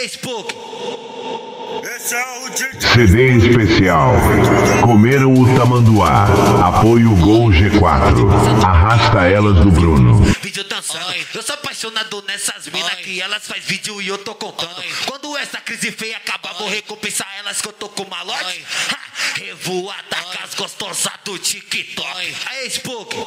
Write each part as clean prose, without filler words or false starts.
Aí, Spook. CD especial. Comeram o tamanduá. Apoio Gol G4. Arrasta elas do Bruno. Vídeo dançando. Eu sou apaixonado nessas minas que elas faz vídeo e eu tô contando. Quando essa crise feia acabar, vou recompensar elas que eu tô com malote. Revoada com as gostosas do TikTok. Aí, Spook.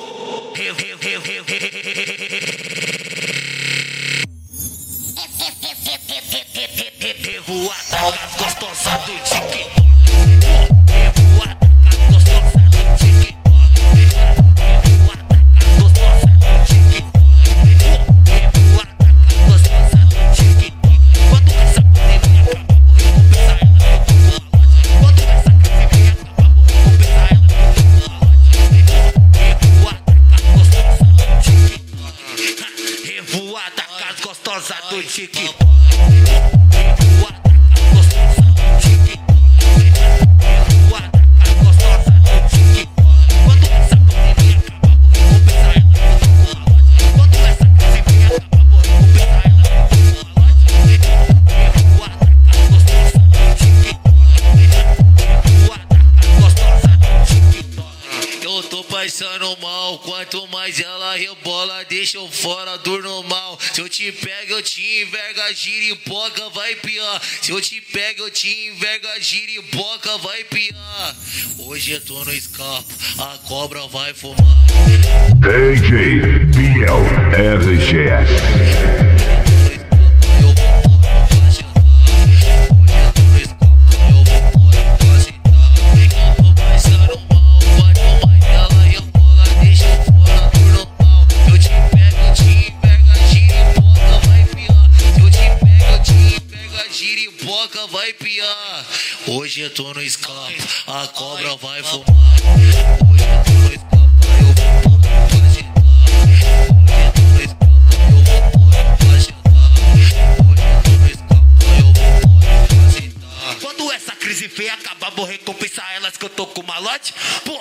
Revoada com as gostosas do TikTok. Revoada com as gostosas do TikTok. Revoada com as gostosas do TikTok. Revoada com as gostosas do TikTok. Quando essa pandemia acabar, vou recompensar elas com malote. Quando essa crise vier acabar, vou recompensar elas com malote. Revoada com as gostosas do TikTok. Revoada com as gostosas do TikTok. Eu tô passando mal, quanto mais ela rebola, deixa eu fora do normal. Se eu te pego, eu te enverga, giripoca, vai pior. Se eu te pego, eu te enverga, giripoca, vai pior. Hoje eu tô no escapo, a cobra vai fumar. DJ Biel RGS. Vai piar. Hoje eu tô no escape, a cobra vai fumar. Hoje eu tô no escape, eu vou pôr pra agitar. Hoje eu tô no escape, eu vou pôr pra agitar. Hoje eu tô no escape, eu vou pôr pra agitar. Quando essa crise feia acabar, vou recompensar elas que eu tô com malote. Pô.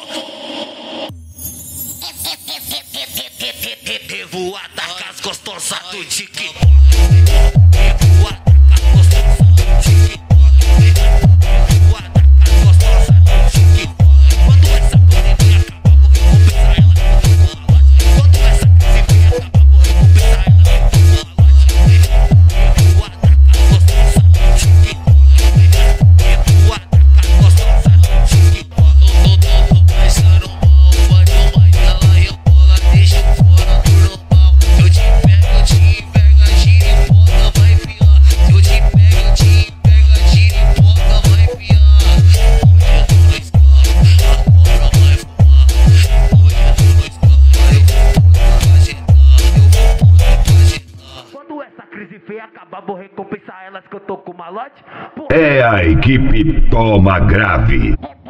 Revoada com as gostosas do TikTok. Revoada com as gostosas do TikTok. Revoada com as gostosas do TikTok. Quando essa pandemia acabar, vou recompensar elas que eu tô com malote. Quando essa crise feia acabar, vou recompensar elas que eu tô com malote. Revoada com as gostosas do TikTok. Revoada com as gostosas do TikTok. Tô passando mal, quanto mais ela rebola, deixa eu fora do normal. Se eu te pego, eu te enverga, giripoca, vai pior. Se eu te pego, eu te enverga, giripoca, vai pior. Hoje eu tô no escape, a cobra vai fumar. Hoje eu tô no escape, eu vou pôr pra agitar. Eu vou pôr pra agitar. Quando essa crise feia acabar, vou recompensar elas que eu tô com malote. Pô. É a equipe Toma Grave.